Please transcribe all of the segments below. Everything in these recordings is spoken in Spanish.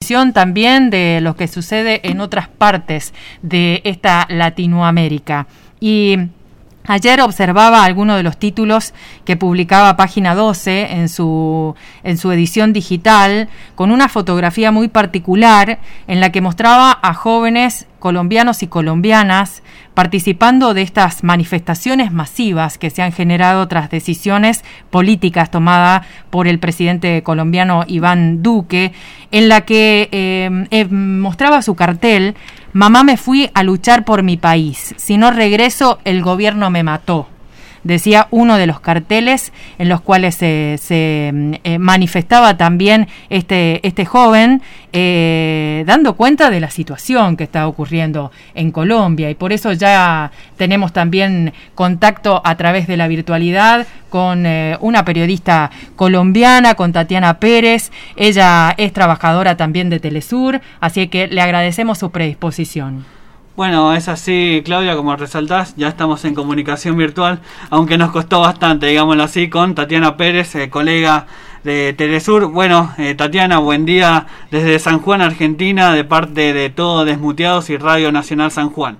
información también de lo que sucede en otras partes de esta Latinoamérica. Y ayer observaba algunos de los títulos que publicaba Página 12 en su edición digital, con una fotografía muy particular en la que mostraba a jóvenes colombianos y colombianas participando de estas manifestaciones masivas que se han generado tras decisiones políticas tomadas por el presidente colombiano Iván Duque, en la que mostraba su cartel: "Mamá, me fui a luchar por mi país. Si no regreso, el gobierno me mató", decía uno de los carteles en los cuales se manifestaba también este joven, dando cuenta de la situación que está ocurriendo en Colombia. Y por eso ya tenemos también contacto a través de la virtualidad con una periodista colombiana, con Tatiana Pérez. Ella es trabajadora también de Telesur, así que le agradecemos su predisposición. Bueno, es así, Claudia, como resaltás, ya estamos en comunicación virtual, aunque nos costó bastante, digámoslo así, con Tatiana Pérez, colega de Telesur. Bueno, Tatiana, buen día desde San Juan, Argentina, de parte de Todo Desmuteados y Radio Nacional San Juan.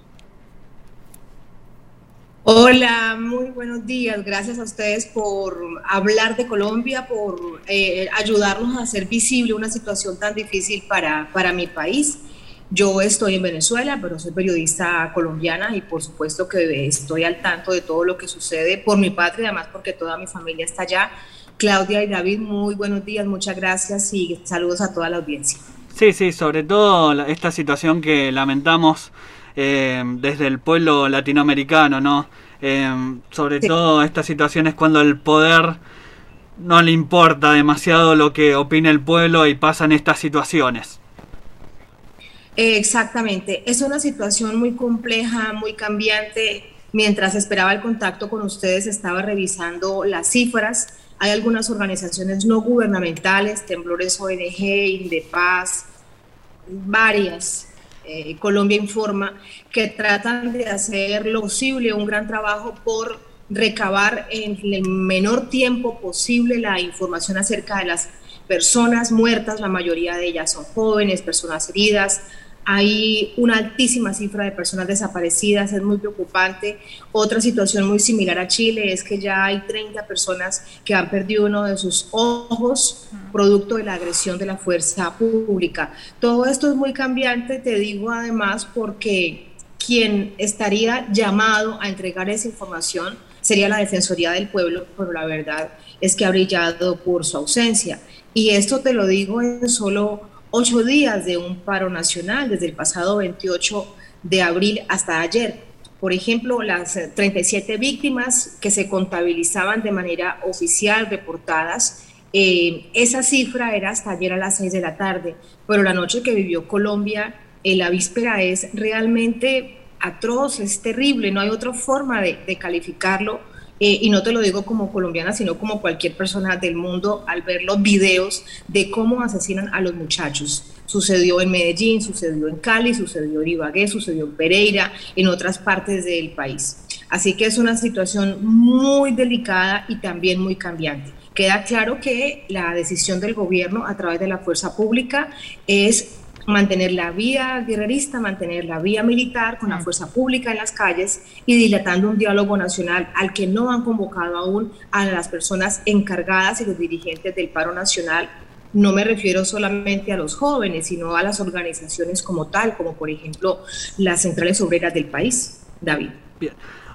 Hola, muy buenos días. Gracias a ustedes por hablar de Colombia, por ayudarnos a hacer visible una situación tan difícil para mi país. Yo estoy en Venezuela, pero soy periodista colombiana y por supuesto que estoy al tanto de todo lo que sucede por mi patria, además porque toda mi familia está allá. Claudia y David, muy buenos días, muchas gracias y saludos a toda la audiencia. Sí, sobre todo esta situación que lamentamos desde el pueblo latinoamericano, ¿no? Sobre todo estas situaciones cuando el poder no le importa demasiado lo que opine el pueblo y pasan estas situaciones. Exactamente, es una situación muy compleja, muy cambiante. Mientras esperaba el contacto con ustedes, estaba revisando las cifras. Hay algunas organizaciones no gubernamentales, Temblores ONG, Indepaz, varias, Colombia Informa, que tratan de hacer lo posible, un gran trabajo por recabar en el menor tiempo posible la información acerca de las personas muertas. La mayoría de ellas son jóvenes, personas heridas. Hay una altísima cifra de personas desaparecidas, es muy preocupante. Otra situación muy similar a Chile es que ya hay 30 personas que han perdido uno de sus ojos producto de la agresión de la fuerza pública. Todo esto es muy cambiante, te digo además, porque quien estaría llamado a entregar esa información sería la Defensoría del Pueblo, pero la verdad es que ha brillado por su ausencia. Y esto te lo digo en solo 8 días de un paro nacional, desde el pasado 28 de abril hasta ayer. Por ejemplo, las 37 víctimas que se contabilizaban de manera oficial, reportadas, esa cifra era hasta ayer a las 6 de la tarde, pero la noche que vivió Colombia, la víspera, es realmente atroz, es terrible, no hay otra forma de calificarlo. Y no te lo digo como colombiana, sino como cualquier persona del mundo al ver los videos de cómo asesinan a los muchachos. Sucedió en Medellín, sucedió en Cali, sucedió en Ibagué, sucedió en Pereira, en otras partes del país. Así que es una situación muy delicada y también muy cambiante. Queda claro que la decisión del gobierno a través de la fuerza pública es mantener la vía guerrerista, mantener la vía militar con la fuerza pública en las calles y dilatando un diálogo nacional al que no han convocado aún a las personas encargadas y los dirigentes del paro nacional. No me refiero solamente a los jóvenes, sino a las organizaciones como tal, como por ejemplo las centrales obreras del país. David. Bien.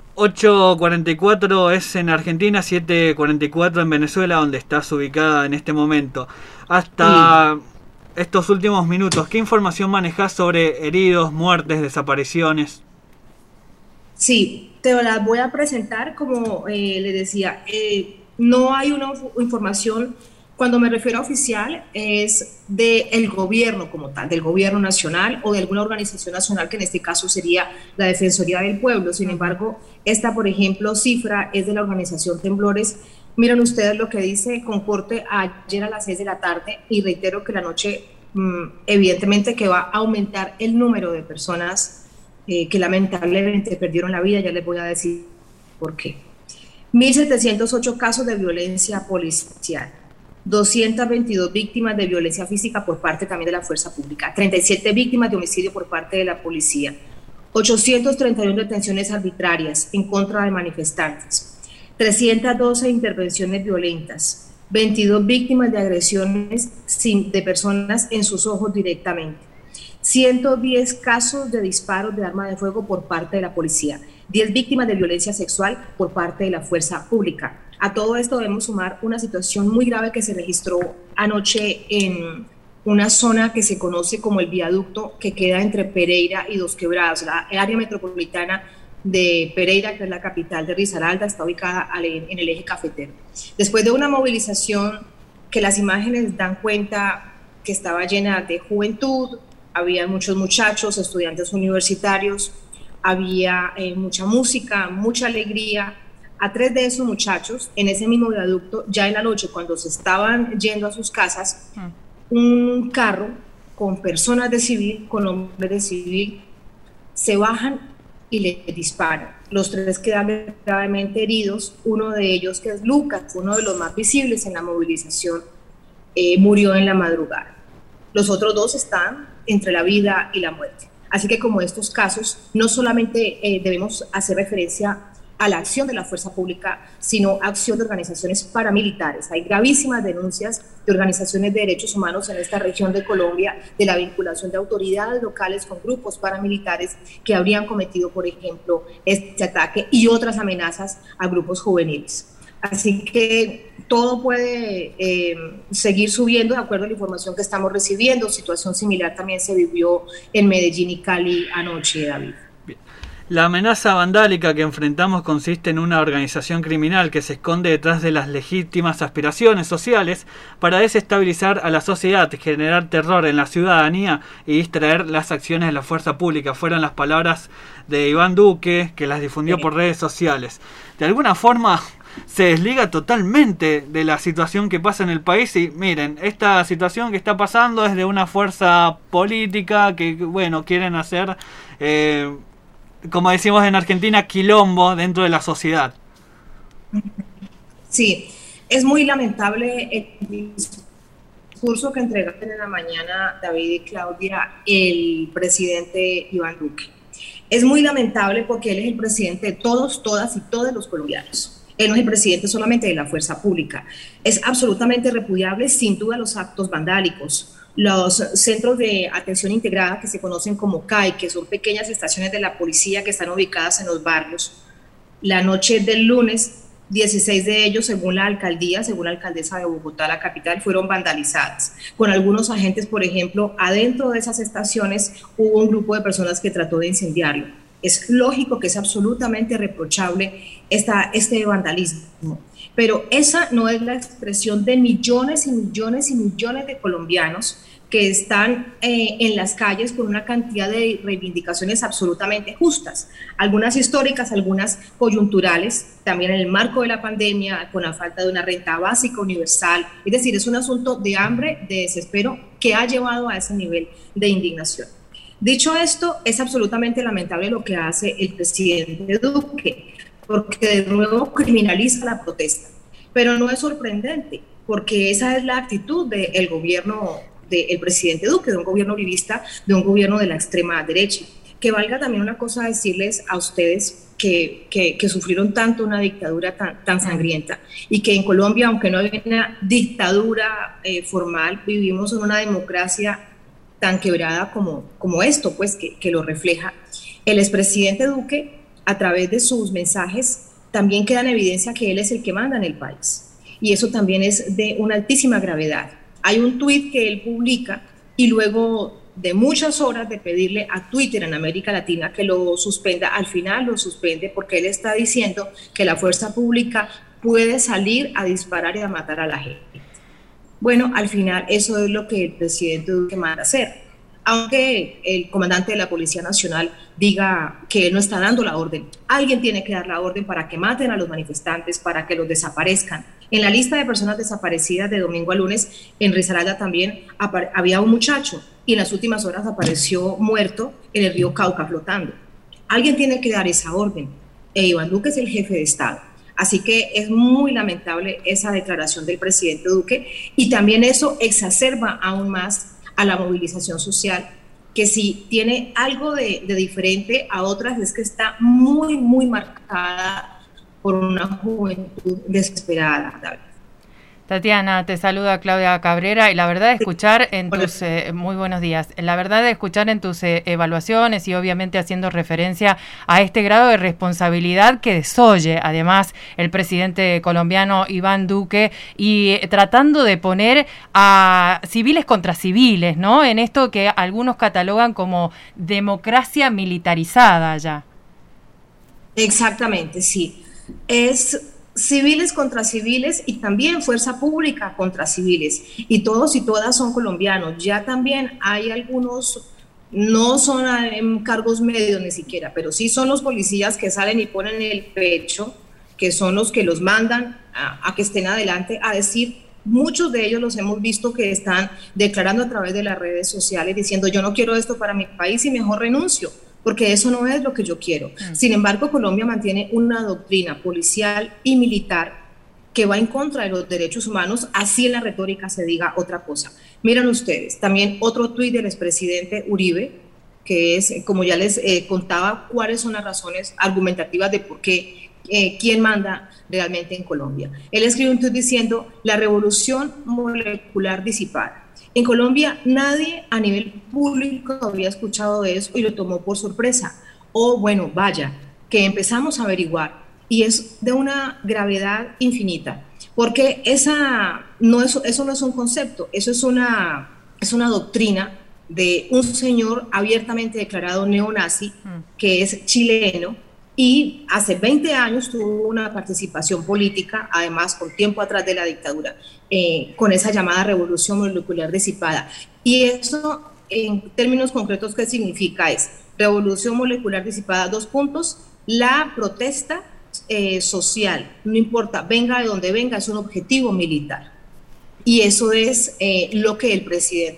8:44 es en Argentina, 7:44 en Venezuela, donde estás ubicada en este momento. Hasta estos últimos minutos, ¿qué información manejás sobre heridos, muertes, desapariciones? Sí, te las voy a presentar como le decía. No hay una información, cuando me refiero a oficial, es del gobierno como tal, del gobierno nacional o de alguna organización nacional, que en este caso sería la Defensoría del Pueblo. Sin embargo, esta, por ejemplo, cifra es de la organización Temblores. Miren ustedes lo que dice, con corte ayer a las 6 de la tarde, y reitero que la noche evidentemente que va a aumentar el número de personas que lamentablemente perdieron la vida. Ya les voy a decir por qué. 1.708 casos de violencia policial, 222 víctimas de violencia física por parte también de la fuerza pública, 37 víctimas de homicidio por parte de la policía, 831 detenciones arbitrarias en contra de manifestantes, 312 intervenciones violentas, 22 víctimas de agresiones de personas en sus ojos directamente, 110 casos de disparos de arma de fuego por parte de la policía, 10 víctimas de violencia sexual por parte de la fuerza pública. A todo esto debemos sumar una situación muy grave que se registró anoche en una zona que se conoce como el viaducto, que queda entre Pereira y Dos Quebradas. La área metropolitana de Pereira, que es la capital de Risaralda, está ubicada en el eje cafetero. Después de una movilización que las imágenes dan cuenta que estaba llena de juventud, había muchos muchachos, estudiantes universitarios, había mucha música, mucha alegría. A 3 de esos muchachos, en ese mismo viaducto, ya en la noche, cuando se estaban yendo a sus casas, un carro con personas de civil, con hombres de civil, se bajan y le disparan. Los 3 quedan gravemente heridos. Uno de ellos, que es Lucas, uno de los más visibles en la movilización, murió en la madrugada. Los otros 2 están entre la vida y la muerte. Así que como estos casos, no solamente debemos hacer referencia a la acción de la fuerza pública, sino acción de organizaciones paramilitares. Hay gravísimas denuncias de organizaciones de derechos humanos en esta región de Colombia de la vinculación de autoridades locales con grupos paramilitares que habrían cometido, por ejemplo, este ataque y otras amenazas a grupos juveniles. Así que todo puede seguir subiendo de acuerdo a la información que estamos recibiendo. Situación similar también se vivió en Medellín y Cali anoche, David. La amenaza vandálica que enfrentamos consiste en una organización criminal que se esconde detrás de las legítimas aspiraciones sociales para desestabilizar a la sociedad, generar terror en la ciudadanía y distraer las acciones de la fuerza pública. Fueron las palabras de Iván Duque, que las difundió por redes sociales. De alguna forma se desliga totalmente de la situación que pasa en el país y miren, esta situación que está pasando es de una fuerza política que, bueno, quieren hacer... como decimos en Argentina, quilombo dentro de la sociedad. Sí, es muy lamentable el discurso que entregaron en la mañana David y Claudia, el presidente Iván Duque. Es muy lamentable porque él es el presidente de todos, todas y todos los colombianos. Él no es el presidente solamente de la fuerza pública. Es absolutamente repudiable, sin duda, los actos vandálicos. Los centros de atención integrada, que se conocen como CAI, que son pequeñas estaciones de la policía que están ubicadas en los barrios. La noche del lunes, 16 de ellos, según la alcaldía, según la alcaldesa de Bogotá, la capital, fueron vandalizadas. Con algunos agentes, por ejemplo, adentro de esas estaciones hubo un grupo de personas que trató de incendiarlo. Es lógico que es absolutamente reprochable este vandalismo. Pero esa no es la expresión de millones y millones y millones de colombianos que están en las calles con una cantidad de reivindicaciones absolutamente justas, algunas históricas, algunas coyunturales, también en el marco de la pandemia, con la falta de una renta básica universal. Es decir, es un asunto de hambre, de desespero, que ha llevado a ese nivel de indignación. Dicho esto, es absolutamente lamentable lo que hace el presidente Duque, porque de nuevo criminaliza la protesta. Pero no es sorprendente, porque esa es la actitud del gobierno del presidente Duque, de un gobierno uribista, de un gobierno de la extrema derecha. Que valga también una cosa decirles a ustedes que sufrieron tanto una dictadura tan sangrienta, y que en Colombia, aunque no hay una dictadura formal, vivimos en una democracia tan quebrada como esto, pues que lo refleja. El expresidente Duque, a través de sus mensajes, también queda en evidencia que él es el que manda en el país. Y eso también es de una altísima gravedad. Hay un tuit que él publica y luego de muchas horas de pedirle a Twitter en América Latina que lo suspenda, al final lo suspende porque él está diciendo que la fuerza pública puede salir a disparar y a matar a la gente. Bueno, al final eso es lo que el presidente Duque manda hacer. Aunque el comandante de la Policía Nacional diga que él no está dando la orden, alguien tiene que dar la orden para que maten a los manifestantes, para que los desaparezcan. En la lista de personas desaparecidas de domingo a lunes, en Risaralda también había un muchacho y en las últimas horas apareció muerto en el río Cauca flotando. Alguien tiene que dar esa orden. Iván Duque es el jefe de Estado. Así que es muy lamentable esa declaración del presidente Duque, y también eso exacerba aún más a la movilización social, que si tiene algo de diferente a otras es que está muy, muy marcada por una juventud desesperada, David. Tatiana, te saluda Claudia Cabrera, y la verdad de escuchar en tus, muy buenos días, la verdad de escuchar en tus evaluaciones y obviamente haciendo referencia a este grado de responsabilidad que desoye además el presidente colombiano Iván Duque, y tratando de poner a civiles contra civiles, ¿no? En esto que algunos catalogan como democracia militarizada ya. Exactamente, sí. Es civiles contra civiles y también fuerza pública contra civiles, y todos y todas son colombianos. Ya también hay algunos, no son en cargos medios ni siquiera, pero sí son los policías que salen y ponen el pecho, que son los que los mandan a que estén adelante a decir. Muchos de ellos los hemos visto que están declarando a través de las redes sociales diciendo: yo no quiero esto para mi país y mejor renuncio, porque eso no es lo que yo quiero. Sin embargo, Colombia mantiene una doctrina policial y militar que va en contra de los derechos humanos, así en la retórica se diga otra cosa. Miren ustedes, también otro tuit del expresidente Uribe, que es, como ya les contaba, cuáles son las razones argumentativas de por qué, quién manda realmente en Colombia. Él escribe un tuit diciendo: la revolución molecular disipada. En Colombia nadie a nivel público había escuchado de eso y lo tomó por sorpresa. O bueno, vaya, que empezamos a averiguar, y es de una gravedad infinita, porque eso no es un concepto, eso es una doctrina de un señor abiertamente declarado neonazi, que es chileno, y hace 20 años tuvo una participación política, además con tiempo atrás de la dictadura, con esa llamada revolución molecular disipada. Y eso, en términos concretos, ¿qué significa? Es revolución molecular disipada, 2 puntos, la protesta social, no importa, venga de donde venga, es un objetivo militar. Y eso es lo que el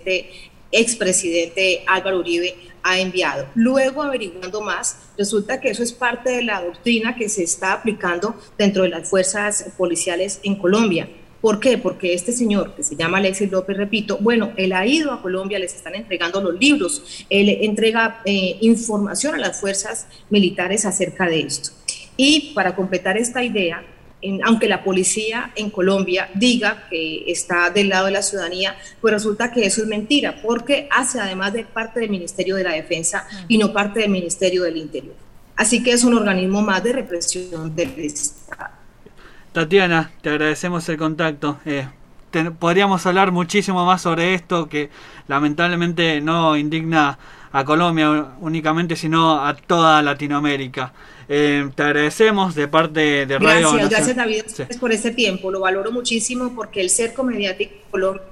expresidente Álvaro Uribe ha enviado. Luego, averiguando más, resulta que eso es parte de la doctrina que se está aplicando dentro de las fuerzas policiales en Colombia. ¿Por qué? Porque este señor, que se llama Alexis López, repito, bueno, él ha ido a Colombia, les están entregando los libros, él entrega información a las fuerzas militares acerca de esto. Y para completar esta idea, aunque la policía en Colombia diga que está del lado de la ciudadanía, pues resulta que eso es mentira, porque hace además de parte del Ministerio de la Defensa y no parte del Ministerio del Interior. Así que es un organismo más de represión del Estado. Tatiana, te agradecemos el contacto. Podríamos hablar muchísimo más sobre esto, que lamentablemente no indigna a Colombia únicamente, sino a toda Latinoamérica. Te agradecemos de parte de Radio Nacional. Gracias David, sí, por este tiempo, lo valoro muchísimo, porque el cerco mediático de Colombia...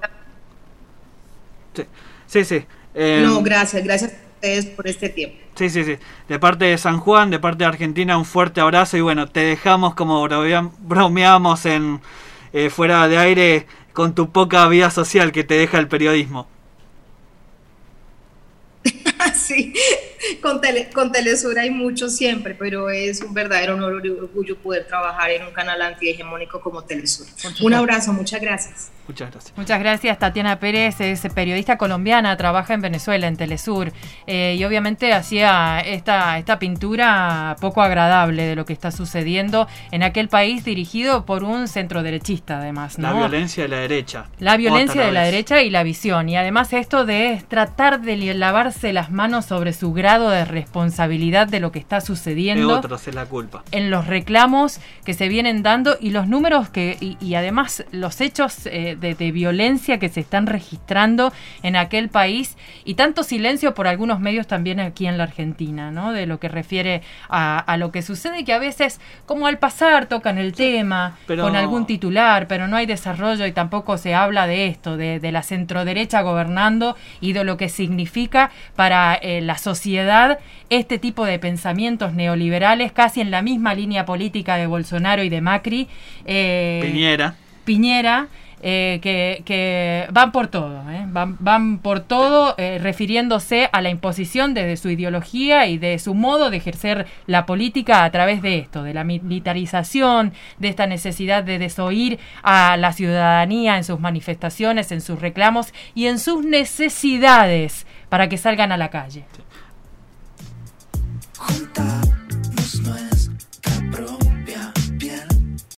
Sí. No, gracias a ustedes por este tiempo. Sí. De parte de San Juan, de parte de Argentina, un fuerte abrazo, y bueno, te dejamos, como bromeamos en fuera de aire, con tu poca vida social que te deja el periodismo. Sí, con Telesur hay mucho siempre, pero es un verdadero honor y orgullo poder trabajar en un canal antihegemónico como Telesur. Un abrazo, muchas gracias. Muchas gracias. Muchas gracias. Tatiana Pérez es periodista colombiana, trabaja en Venezuela, en Telesur, y obviamente hacía esta pintura poco agradable de lo que está sucediendo en aquel país dirigido por un centroderechista, además, ¿no? La violencia de la derecha. La violencia de la derecha y la visión, y además esto de tratar de lavarse las manos sobre su grado de responsabilidad de lo que está sucediendo. De otros es la culpa. En los reclamos que se vienen dando y los números y además los hechos de violencia que se están registrando en aquel país, y tanto silencio por algunos medios también aquí en la Argentina, ¿no? De lo que refiere a lo que sucede, que a veces como al pasar tocan el tema con algún titular, pero no hay desarrollo y tampoco se habla de esto, de la centroderecha gobernando y de lo que significa para la sociedad este tipo de pensamientos neoliberales, casi en la misma línea política de Bolsonaro y de Macri. Piñera. que van por todo, van por todo, refiriéndose a la imposición de su ideología y de su modo de ejercer la política a través de esto, de la militarización, de esta necesidad de desoír a la ciudadanía en sus manifestaciones, en sus reclamos y en sus necesidades para que salgan a la calle. Sí.